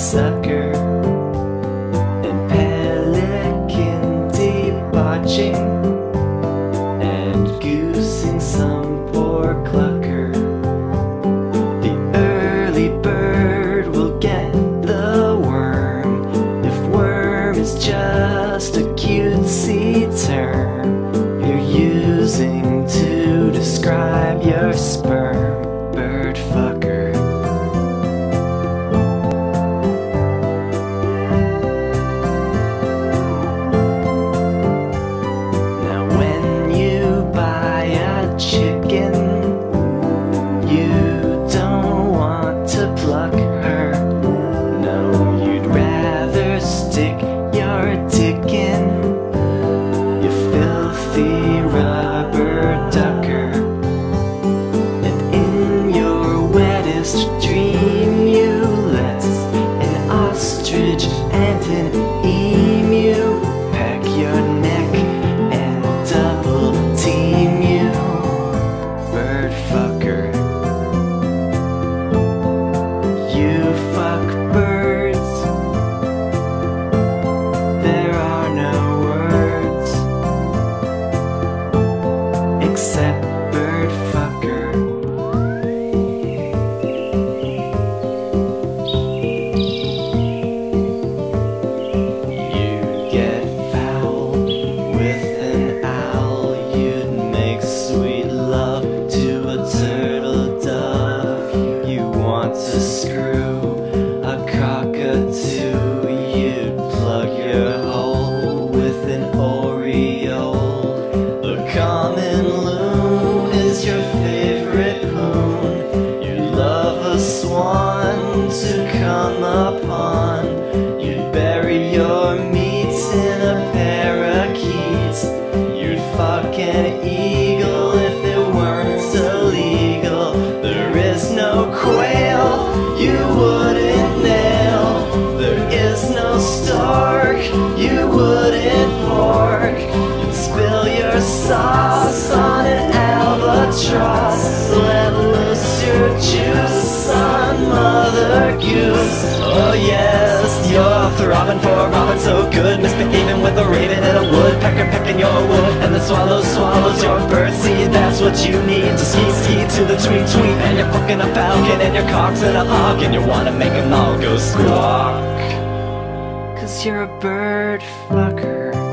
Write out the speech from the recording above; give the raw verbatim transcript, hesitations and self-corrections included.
sucker and pelican debauching and goosing some poor clucker. The early bird will get the worm if worm is just a cutesy term you're using to describe your sperm. Bird fucker. Chicken, you don't want to pluck her. No, you'd rather stick your dick in, you filthy rubber ducker. And in your wettest dream you let an ostrich and an emu peck your neck and double team you. Bird fucker. You fuck birds. There are no words except bird fucker. You get foul with an owl. You'd make sweet love to a turtle dove. You want to screw a cockatoo. You'd plug your hole with an aureole. The common loon is your favorite poon. You love a swan to come upon. You'd bury your meat in a parakeet. You'd fuck an eagle if it weren't illegal. There is no quail you wouldn't nail. There is no stork you wouldn't pork. You'd spill your sauce on an albatross. Let loose your juice on Mother Goose. Oh yes, you're throbbing for Robin so good, misbehaving with a raven and a woodpecker pecking your wood, and the swallow swallows your birdseed. That's what you need to ski ski to the tweet tweet. And you're fucking a falcon and your cock's in a hawk, and you wanna make them all go squawk. Cause you're a bird fucker.